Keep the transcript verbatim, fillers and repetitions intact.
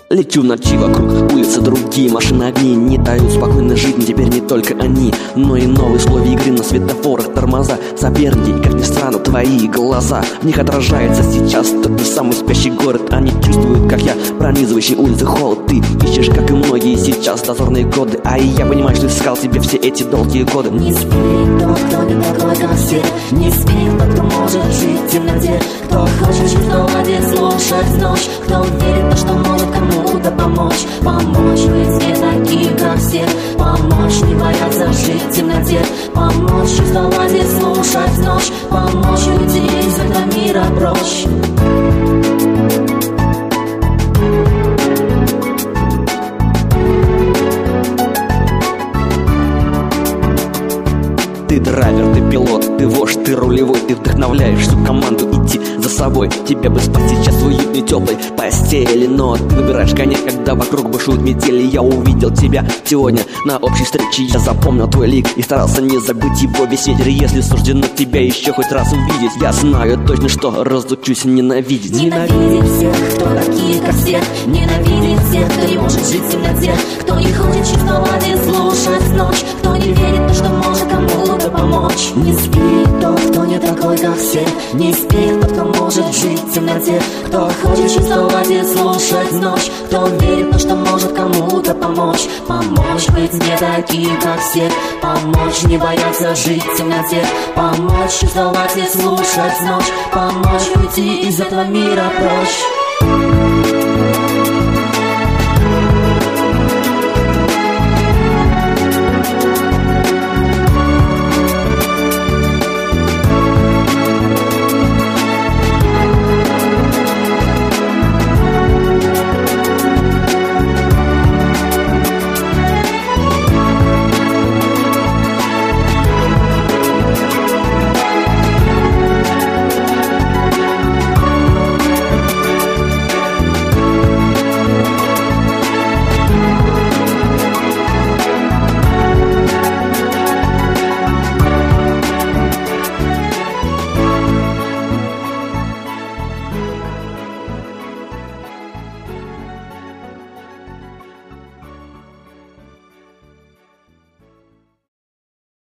Лечу в ночи вокруг, улицы другие, машины, огни не дают спокойной жизни. Теперь не только они, но и новые условия игры на светофорах, тормоза, соперники, как ни странно, твои глаза. В них отражается сейчас тот же самый спящий город. Они чувствуют, как я, пронизывающий улицы холод. Ты ищешь, как и многие сейчас, дозорные годы, а и я понимаю, что искал себе все эти долгие годы. Не спи, тот, кто не такой, как все. Не спи, тот, кто может жить в темноте. Кто хочет жить в холоде, слушать ночь. Кто верит в то, что может кому-то помочь. Помочь быть не таким, как все. Помочь не бояться жить в темноте. Помочь жить в холоде, слушать ночь. Помочь уйти из этого мира прочь. Ты драйвер, ты пилот, ты вождь, ты рулевой. Ты вдохновляешь всю команду идти за собой. Тебя бы спать сейчас в уютной теплой постели, но ты выбираешь конец, когда вокруг бушуют метели. Я увидел тебя сегодня на общей встрече. Я запомнил твой лик и старался не забыть его весь вечер. Если суждено тебя еще хоть раз увидеть, я знаю точно, что разучусь ненавидеть. Ненавидеть всех, кто такие, как все. Ненавидеть всех, кто не может жить в темноте. Кто не хочет жить в холоде, слушать ночь. Кто не верит в то, что может кому-то помочь. Не спи, тот, кто не такой, как все. Не спи, тот, кто может жить в темноте. Кто хочет жить в холоде, слушать ночь. Кто верит в то, что может кому-то помочь. Помочь быть не таким, как все. Помочь не бояться жить в темноте. Помочь жить в холоде, слушать ночь. Помочь уйти из этого мира прочь.